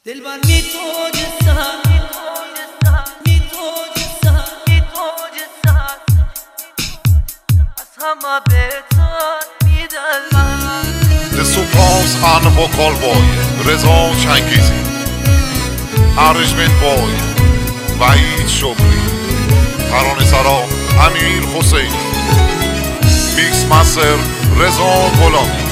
دلبر می تو جسد از همه بهتر می دلبر سپاس ان وکال بای رضا چنگیزی، ارژمند بای وحید شکری، ترانه سرا امیر حسینی، میکس مستر رضا غلامی.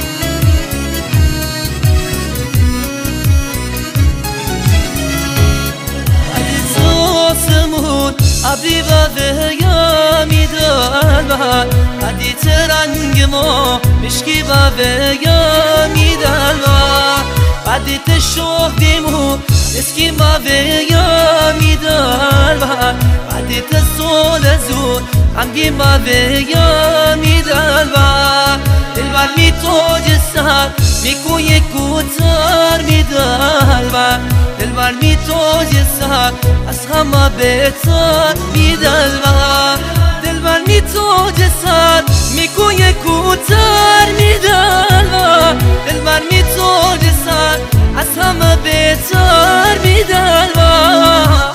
ابری و ویامی دلبر عدی ترنگ ما مشکی و ویامی دلبر عدی تشوق دیمو اسکی ما ویامی دلبر عدی تسول زود همگی ما ویامی دلبر دلبر می تو جسد می کوی کوتر می دلبر دلبر می تو جسد از همه بهتر می دلبر دلبر می تو جسد می کوی کوتر می دلبر دلبر می تو جسد از همه بهتر می دلبر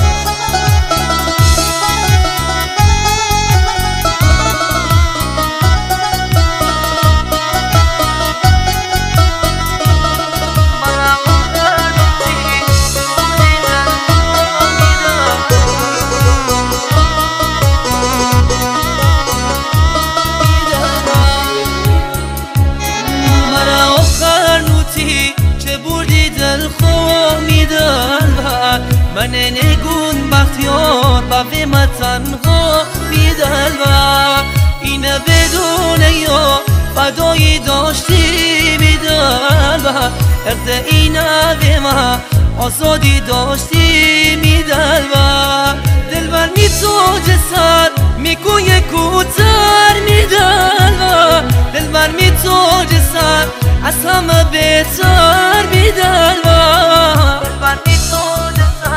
من نگون بختیار با وی تنها می دلبر اینه بدون یا فدایی داشتی می دلبر ارد اینه وی ما آزادی داشتی می دلبر دلبر می تو جسد می کوی کوتر می دلبر دلبر می تو جسد از همه بهتر می دلبر دلبر می تو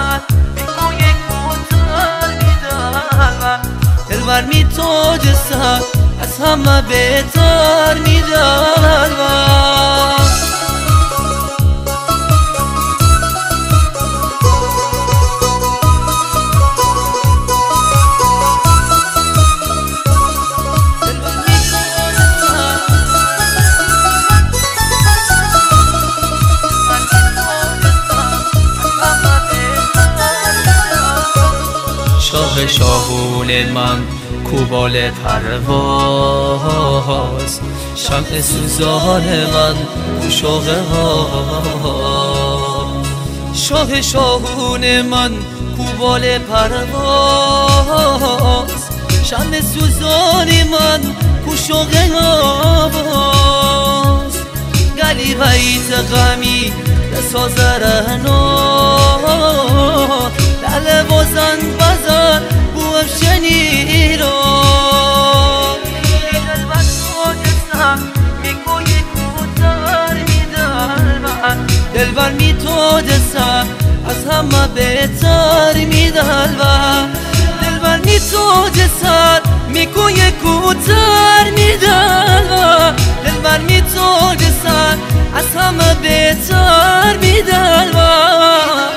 دلبر می تو جسد از همه بهتر می دلبر شاه شاهون من کوبال پرواز شمع سوزان من شوق ها شاه شاهون من کوبال پرواز شمع سوزان من شوق هاست گلی ویت غمی بساز رهنا لعل بازن بزن بوم شنی را دلبر تو جسد می کوی کوتر می دلبر دلبر می تو جسد از همه بهتر می دلبر دلبر می تو جسد می کوی کوتر می دلبر دلبر می تو جسد از همه بهتر می دلبر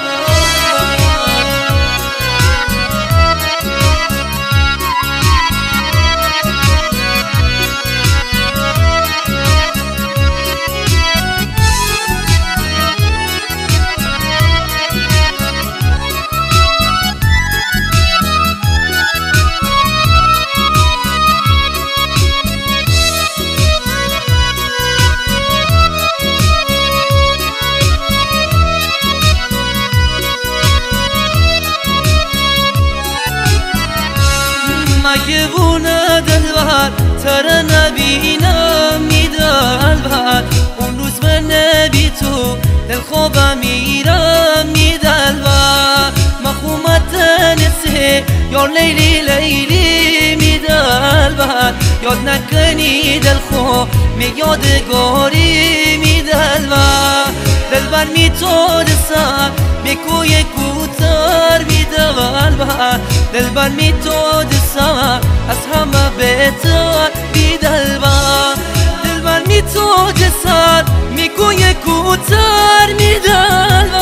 مگه بونه دلبر تر نبینم می دلبر اون روز به نبی تو دل خوابم میرم می دلبر مخومت نسه یا لیلی لیلی می دلبر یاد نکنی دل خواب می یادگاری می دلبر دلبر می تو دستم می کوی کوتر می دلبر دلبر می تو دستم از همه بهتر می دلبر دلبر می تو جسد می کوی کوتر می دلبر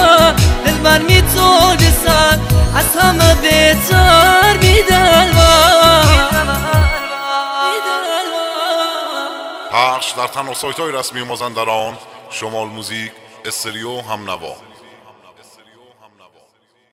پخش در تنها سایت‌های رسمی مازندران، شمال موزیک، استریو، هم نوا.